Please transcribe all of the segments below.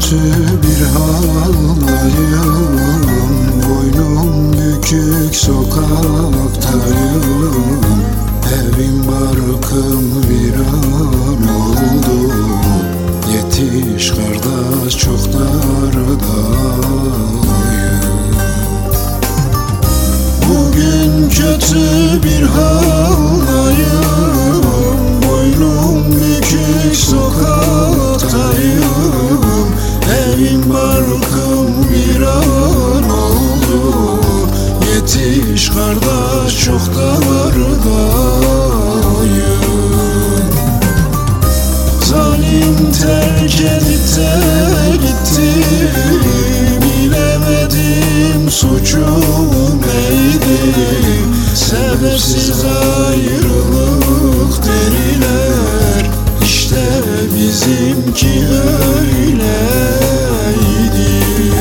kötü bir haldayım, boynum bükük sokaktayım. Evim barkım viran oldu, yetiş kardeş çok dardayım. Bugün kötü bir haldayım, boynum bükük sokaktayım. Evim barkım viran oldu, yetiş kardeş çok dardayım. Zalim terk edip de gitti, bilemedim suçum neydi. Sebepsiz ayrılık deriler, İşte bizimki öyleydi.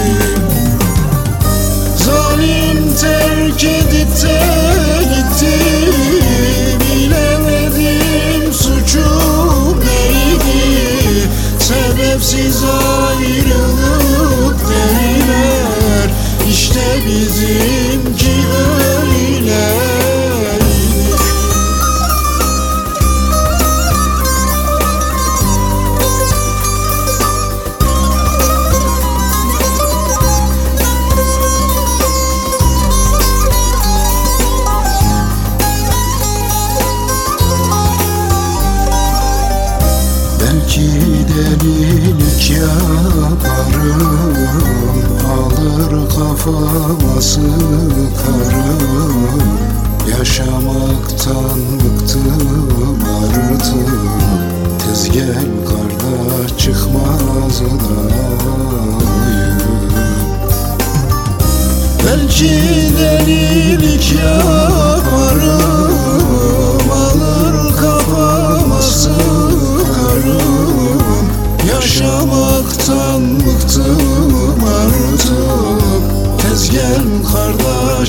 Zalim terk edip de gitti, bilemedim suçum neydi. Sebepsiz ayrılık deriler, İşte bizimki öyleydi. Belki delilik yaparım, alır kafama sıkarım. Yaşamaktan bıktım artık, tez gel kardeş çıkmazlayım. Belki delilik yaparım, alır kafama sıkarım. Yaşamaktan bıktım artık, tez gel kardeş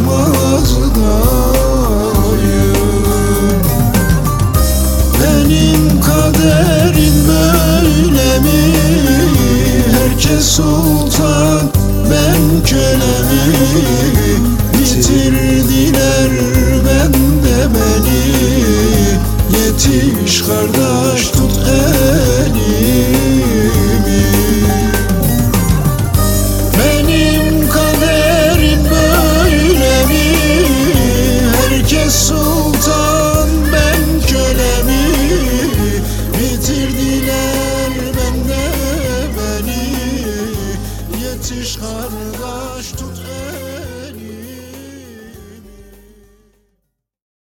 çıkmazlayım. Benim kaderim böyle mi? Herkes sultan, ben köle mi? Bitirdiler bende beni, yetiş kardeş tut